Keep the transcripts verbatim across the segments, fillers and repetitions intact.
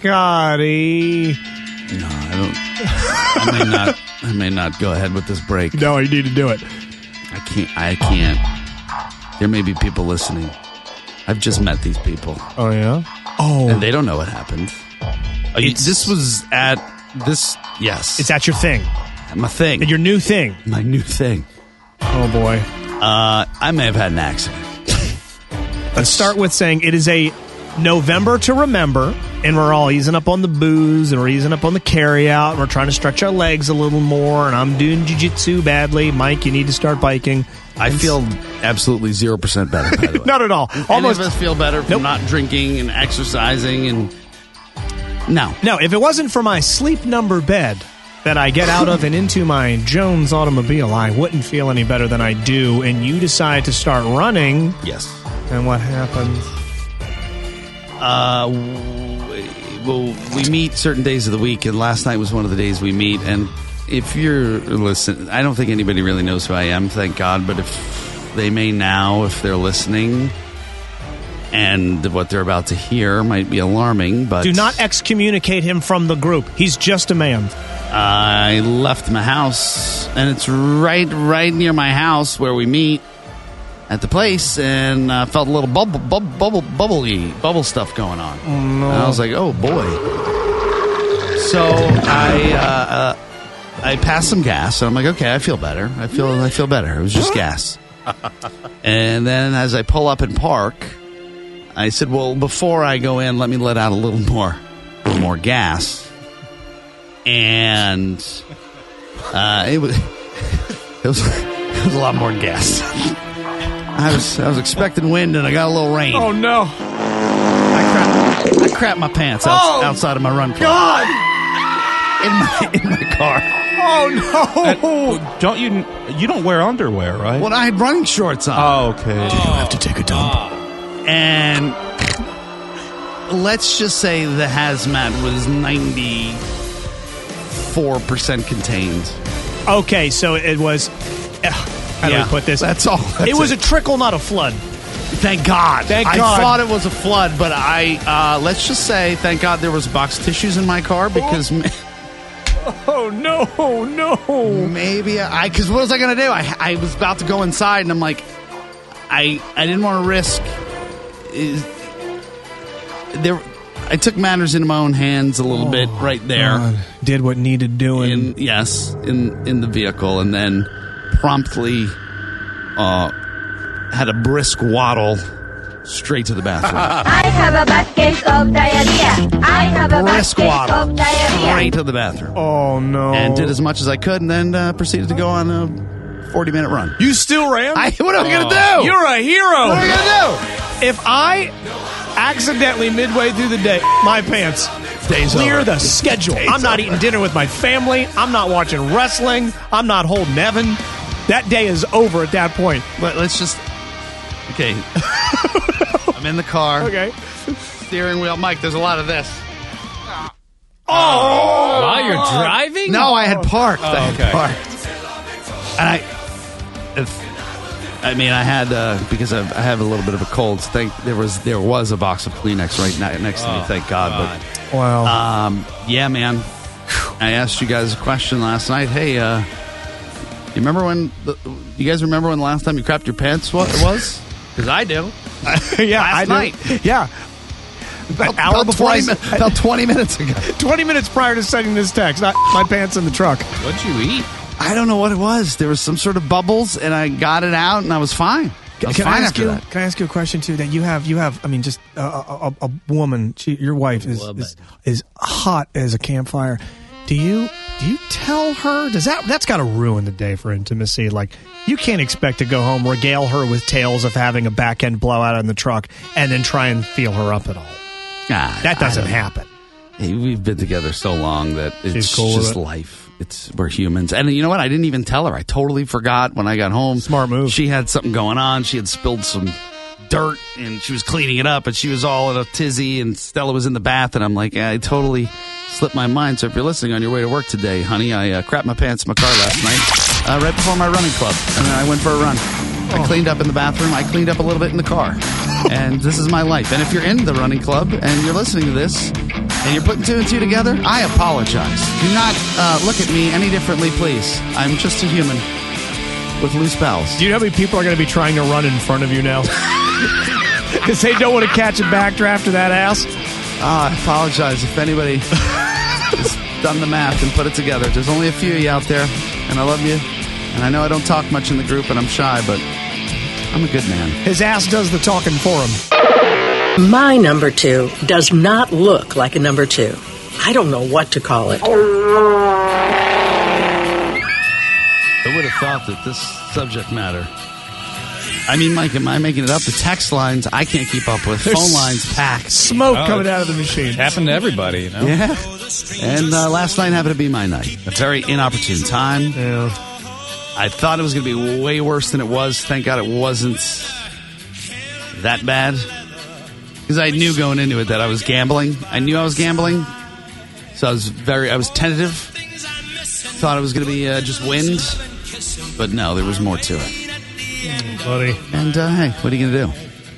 Scotty. No, I don't. I may not. I may not go ahead with this break. No, you need to do it. I can't. I can't. There may be people listening. I've just met these people. Oh, yeah? Oh. And they don't know what happened. Oh, you, this was at this. Yes. It's at your thing. My thing. Your new thing. My new thing. Oh, boy. Uh, I may have had an accident. Let's start with saying it is a November to remember, and we're all easing up on the booze, and we're easing up on the carry-out, and we're trying to stretch our legs a little more, and I'm doing jiu-jitsu badly. Mike, you need to start biking. I feel absolutely zero percent better, by the way. Not at all. Any Almost of us feel better from Nope. not drinking and exercising and... No. No, if it wasn't for my sleep number bed that I get out of and into my Jones automobile, I wouldn't feel any better than I do, and you decide to start running. Yes. And what happens? Uh, w- well, we meet certain days of the week, and last night was one of the days we meet. And if you're listening, I don't think anybody really knows who I am, thank God. But if they may now, if they're listening, and what they're about to hear might be alarming. But do not excommunicate him from the group. He's just a man. I left my house, and it's right, right near my house where we meet. At the place, and I uh, felt a little bubble, bubble, bubble, bubbly, bubble stuff going on. Oh, no. And I was like, "Oh boy!" So I, uh, uh, I passed some gas, and I'm like, "Okay, I feel better. I feel, I feel better." It was just gas. And then, as I pull up and park, I said, "Well, before I go in, let me let out a little more, a little more gas." And uh, it was, it was, it was a lot more than gas. I was I was expecting wind, and I got a little rain. Oh, no. I crapped, I crapped my pants out, Oh, outside of my run club. God! In my, in my car. Oh, no. Uh, don't you you don't wear underwear, right? Well, I had running shorts on. Oh, okay. Did you have to take a dump? And let's just say the hazmat was ninety-four percent contained. Okay, so it was... Uh, how do Yeah, we put this? that's all. That's it was it. a trickle, not a flood. Thank God. Thank I God. thought it was a flood, but I, uh, let's just say, thank God there was a box of tissues in my car because... ma- Oh, no, no. Maybe I, because what was I going to do? I, I was about to go inside, and I'm like, I, I didn't want to risk. Is, there, I took matters into my own hands a little Oh, bit right there. God. Did what needed doing. In, yes, in in the vehicle, and then promptly uh, had a brisk waddle straight to the bathroom. I have a bad case of diarrhea. I have a bad Brisk case waddle of diarrhea. straight to the bathroom, Oh, no. and did as much as I could, and then uh, proceeded to go on a forty minute run. You still ran? I, what am I going to do? You're a hero. What am I going to do? If I accidentally midway through the day, my pants, Day's clear over. the schedule. Day's I'm not over. eating dinner with my family. I'm not watching wrestling. I'm not holding Evan. That day is over at that point. But let's just. Okay. I'm in the car. Okay. Steering wheel. Mike, there's a lot of this. Oh! While you're driving? No, I had parked. I had okay. parked. And I. If, I mean, I had uh, because I've, I have a little bit of a cold. Thank there was there was a box of Kleenex right ne- next to me. Oh, Thank God. God. But Wow. um, yeah, man. I asked you guys a question last night. Hey, uh, you remember when? The, you guys remember when the last time you crapped your pants? What it was? Because I do. yeah, last I do. night. Yeah. An About, hour about before I, twenty, mi- about twenty minutes ago. twenty minutes prior to sending this text, not my pants in the truck. What'd you eat? I don't know what it was. There was some sort of bubbles, and I got it out, and I was fine. I was Can fine I ask after you? that. Can I ask you a question too? That you have, you have. I mean, just a, a, a woman. She, your wife is, Woman. is is hot as a campfire. Do you do you tell her? Does that that's got to ruin the day for intimacy? Like you can't expect to go home, regale her with tales of having a back end blowout in the truck, and then try and feel her up at all. Ah, That I doesn't don't- happen. Hey, we've been together so long that it's She's cool with just it. life. It's we're humans, and you know what? I didn't even tell her. I totally forgot when I got home. Smart move. She had something going on. She had spilled some dirt, and she was cleaning it up, and she was all in a tizzy. And Stella was in the bath, and I'm like, I totally slipped my mind. So if you're listening on your way to work today, honey, I uh, crapped my pants in my car last night, uh, right before my running club, and then I went for a run. I cleaned up in the bathroom. I cleaned up a little bit in the car. And this is my life. And if you're in the running club and you're listening to this, and you're putting two and two together, I apologize. Do not uh, look at me any differently, please. I'm just a human with loose bowels. Do you know how many people are going to be trying to run in front of you now? Because they don't want to catch a backdraft of that ass. Uh, I apologize if anybody has done the math and put it together. There's only a few of you out there, and I love you. And I know I don't talk much in the group, and I'm shy, but I'm a good man. His ass does the talking for him. My number two does not look like a number two. I don't know what to call it. I would have thought that this subject matter. I mean, Mike, am I making it up? The text lines I can't keep up with. There's Phone lines packed. Smoke Oh, coming out of the machine. It happened to everybody, you know? Yeah. And uh, last night happened to be my night. A very inopportune time. Yeah. I thought it was going to be way worse than it was. Thank God it wasn't that bad. Because I knew going into it that I was gambling. I knew I was gambling. So I was very, I was tentative. Thought it was going to be uh, just wind. But no, there was more to it. Buddy. And uh, hey, what are you going to do?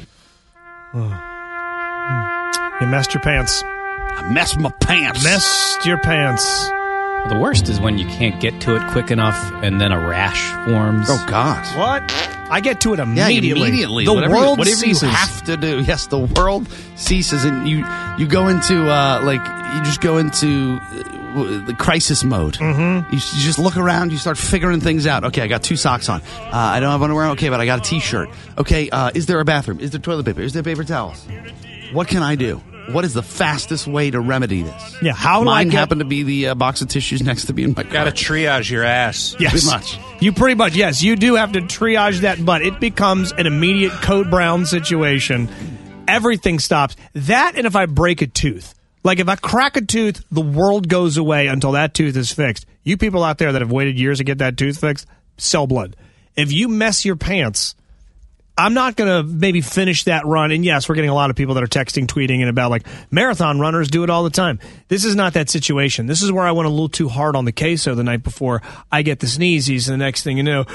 You messed your pants. I messed my pants. Messed your pants. The worst is when you can't get to it quick enough and then a rash forms. Oh, God. What? I get to it Yeah, immediately. immediately. The whatever, world whatever ceases. you have to do. Yes, the world ceases, and you you go into uh, like you just go into uh, the crisis mode. Mm-hmm. You, you just look around. You start figuring things out. Okay, I got two socks on. Uh, I don't have underwear. Okay, but I got a T-shirt. Okay, uh, is there a bathroom? Is there toilet paper? Is there paper towels? What can I do? What is the fastest way to remedy this? Yeah, how do I Mine get- happened to be the uh, box of tissues next to me in my car. Got to triage your ass. Yes. Pretty much. You pretty much, yes, you do have to triage that butt. It becomes an immediate Code Brown situation. Everything stops. That and if I break a tooth. Like if I crack a tooth, the world goes away until that tooth is fixed. You people out there that have waited years to get that tooth fixed, sell blood. If you mess your pants, I'm not going to maybe finish that run. And yes, we're getting a lot of people that are texting, tweeting, and about like marathon runners do it all the time. This is not that situation. This is where I went a little too hard on the queso the night before. I get the sneezies, and the next thing you know,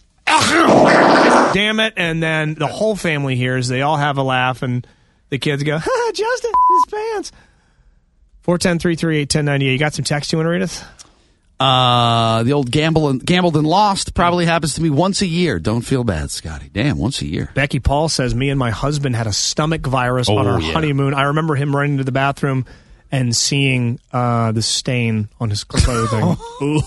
damn it. And then the whole family hears. They all have a laugh, and the kids go, ha, Justin, his pants. four one zero, three three eight, one zero nine eight. You got some text you want to read us? Uh, the old gamble and, gambled and lost probably happens to me once a year. Don't feel bad, Scotty. Damn, once a year. Becky Paul says, me and my husband had a stomach virus on Oh, our yeah. honeymoon. I remember him running to the bathroom and seeing uh, the stain on his clothing.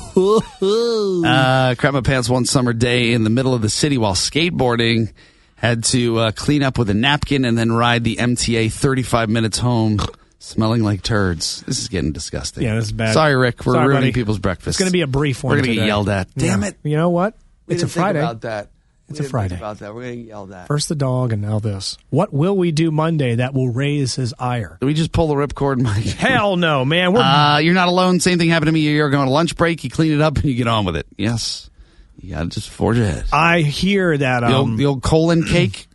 Uh, crap my pants one summer day in the middle of the city while skateboarding. Had to uh, clean up with a napkin and then ride the M T A thirty-five minutes home, smelling like turds. This is getting disgusting. Yeah, this is bad. Sorry, Rick. We're Sorry, ruining buddy. people's breakfast. It's going to be a brief one We're gonna today. get yelled at. Damn Yeah. it. You know what? We It's a didn't think Friday. about that. It's We a didn't Friday. think about that. We're going to get yelled at. First the dog and now this. What will we do Monday that will raise his ire? Do we just pull the ripcord, Mike? Hell no, man. We're Uh, you're not alone. Same thing happened to me a year ago on a lunch break. You clean it up and you get on with it. Yes. You got to just forge ahead. I hear that. The old, Um, the old colon cake.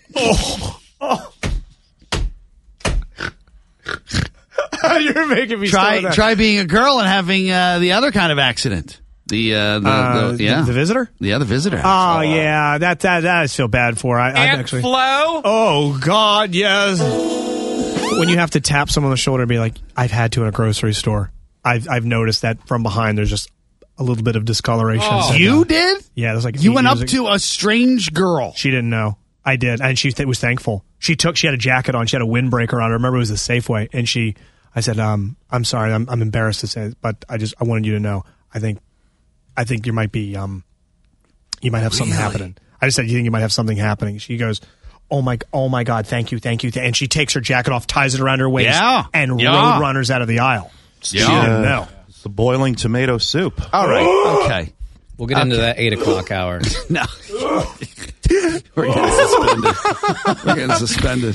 You're making me try start that. try being a girl and having uh, the other kind of accident. The, uh, the, Uh, the yeah the, the visitor. yeah the visitor. Oh yeah, that that that I feel bad for. I, I Aunt actually. Flo? Oh God, yes. When you have to tap someone on the shoulder and be like, "I've had to in a grocery store." I've I've noticed that from behind. There's just a little bit of discoloration. Oh. So, You uh, did? Yeah, there's like You eight went up years to ago. a strange girl. She didn't know. I did, and she th- was thankful. She took. She had a jacket on. She had a windbreaker on. I remember it was the Safeway, and she. I said, um, "I'm sorry. I'm, I'm embarrassed to say it, but I just I wanted you to know. I think, I think you might be um, you might have something Really? happening." I just said, "You think you might have something happening?" She goes, "Oh my, oh my God, thank you, thank you," and she takes her jacket off, ties it around her waist, Yeah. and Yeah. road runners out of the aisle. She Yeah. didn't know. It's the boiling tomato soup. All right. Okay. We'll get into that eight o'clock hour. No. We're getting suspended. We're getting suspended.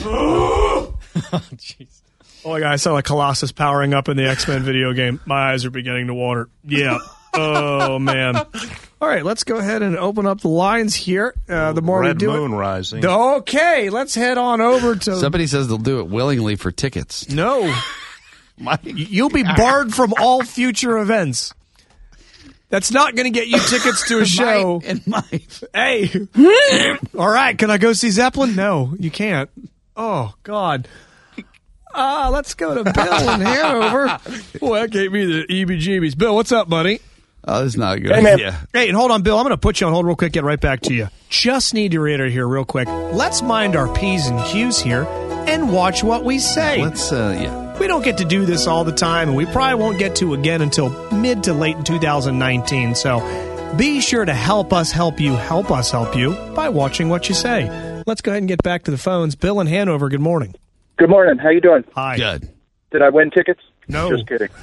Oh my God, I saw like Colossus powering up in the X-Men video game. My eyes are beginning to water. Yeah. Oh, man. All right, let's go ahead and open up the lines here. Uh, the more Red we do moon it. rising. Okay, let's head on over to... Somebody says they'll do it willingly for tickets. No. Mike. You'll be barred from all future events. That's not going to get you tickets to a show. Mike and Mike. Hey. All right, can I go see Zeppelin? No, you can't. Oh, God. Uh, let's go to Bill in Hanover. Boy, that gave me the E B G Bs. Bill, what's up, buddy? Oh, this is not good. Hey, man. Yeah. Hey, and hold on, Bill. I'm going to put you on hold real quick, get right back to you. Just need to reiterate here real quick. Let's mind our P's and Q's here and watch what we say. Let's, uh, yeah. We don't get to do this all the time, and we probably won't get to again until mid to late in two thousand nineteen. So be sure to help us help you help us help you by watching what you say. Let's go ahead and get back to the phones. Bill in Hanover, good morning. Good morning. How you doing? Hi. Good. Did I win tickets? No. Just kidding.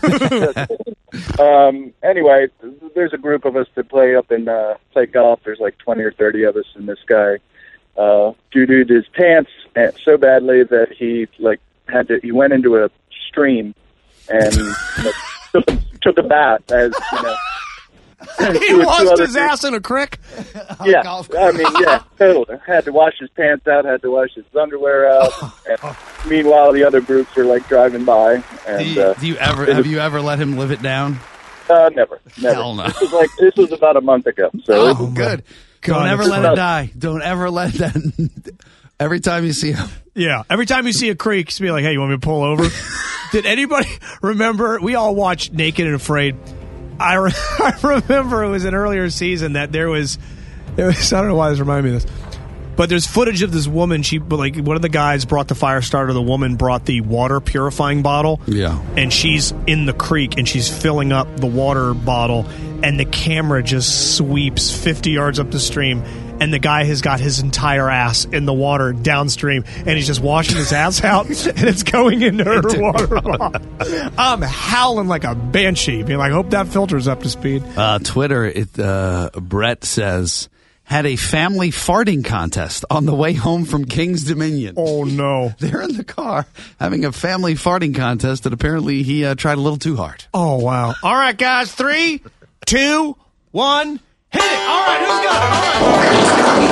um, anyway, there's a group of us that play up and uh, play golf. There's like twenty or thirty of us, and this guy uh, doo-dooed his pants so badly that he like had to. He went into a stream and like, took, took a bath, as you know. He two- two washed other his dudes. ass in a crick? Yeah, I mean, yeah, totally. Had to wash his pants out, had to wash his underwear out. And meanwhile, the other groups are like driving by. Do And you, uh, do you ever have you ever let him live it down? uh, never, never. Hell no. This was like this was about a month ago. So Oh, good. God, Don't ever it's let nuts. it die. Don't ever let that. Every time you see him, Yeah. Every time you see a creek, just be like, hey, you want me to pull over? Did anybody remember? We all watched Naked and Afraid. I, re- I remember it was an earlier season that there was, there was, I don't know why this reminded me of this, but there's footage of this woman. She, like, one of the guys brought the fire starter. The woman brought the water purifying bottle. Yeah. And she's in the creek and she's filling up the water bottle, and the camera just sweeps fifty yards up the stream. And the guy has got his entire ass in the water downstream, and he's just washing his ass out, and it's going into her water bottle. I'm howling like a banshee, being like, hope that filter's up to speed. uh, Twitter. It uh, Brett says had a family farting contest on the way home from King's Dominion. Oh, no. They're in the car having a family farting contest, and apparently he uh, tried a little too hard. Oh, wow. All right, guys. Three, two, one, hit it. All right, who's got it? All right.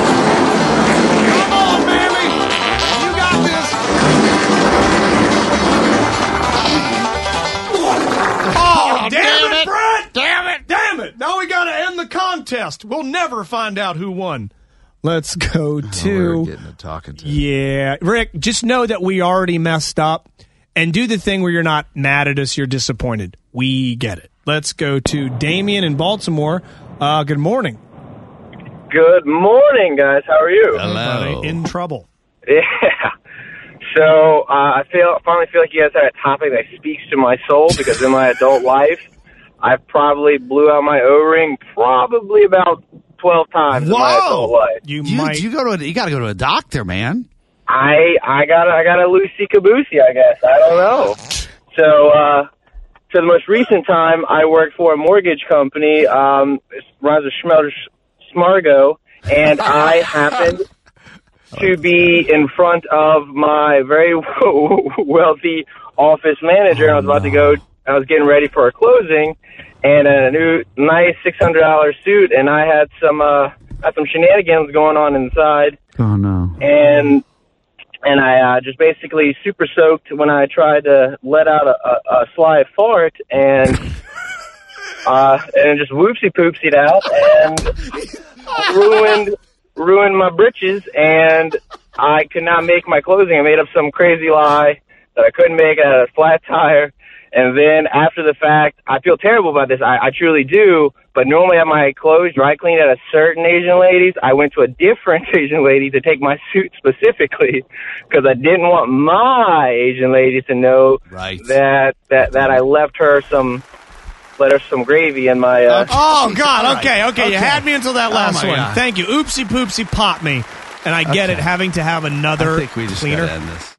Come on, baby. You got this. Oh, damn, it, Brett. Damn it. Damn it. Now we got to end the contest. We'll never find out who won. Let's go to... We're getting a talking to. Yeah. Rick, just know that we already messed up, and do the thing where you're not mad at us, you're disappointed. We get it. Let's go to Damien in Baltimore. Uh, good morning. Good morning, guys. How are you? Hello. Buddy, in trouble. Yeah. So uh, I feel finally feel like you guys had a topic that speaks to my soul, because in my adult life, I've probably blew out my O-ring probably about twelve times in my adult life. You, You, might. you go to a, you got to go to a doctor, man. I I got a, I got a loosey caboosey, I guess. I don't know. So uh, so the most recent time, I worked for a mortgage company. Um, it runs a Schmelter Smargo, and I happened to be in front of my very wealthy office manager, and I was about to go. I was getting ready for a closing, and a new nice six hundred dollar suit, and I had some uh, had some shenanigans going on inside. Oh no. And and I uh, just basically super soaked when I tried to let out a, a, a sly fart, and uh, and just whoopsie poopsied out and ruined ruined my britches, and I could not make my closing. I made up some crazy lie that I couldn't make. I had a flat tire. And then after the fact, I feel terrible about this. I, I truly do. But normally at my clothes dry cleaned at a certain Asian lady's, I went to a different Asian lady to take my suit specifically, because I didn't want my Asian lady to know Right. that, that that I left her some let her some gravy in my. Uh, Oh, God. All right. Okay, okay. You Okay. had me until that Oh, last my one. God. Thank you. Oopsie poopsie popped me. And I get Okay. it, having to have another I think we just cleaner. gotta end this.